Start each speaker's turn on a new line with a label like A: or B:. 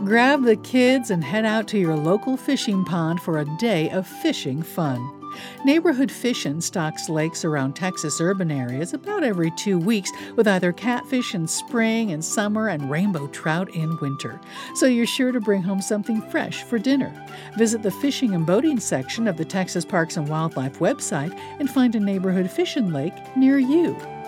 A: Grab the kids and head out to your local fishing pond for a day of fishing fun. Neighborhood Fishin' stocks lakes around Texas urban areas about every 2 weeks with either catfish in spring and summer and rainbow trout in winter. So you're sure to bring home something fresh for dinner. Visit the fishing and boating section of the Texas Parks and Wildlife website and find a neighborhood fishing lake near you.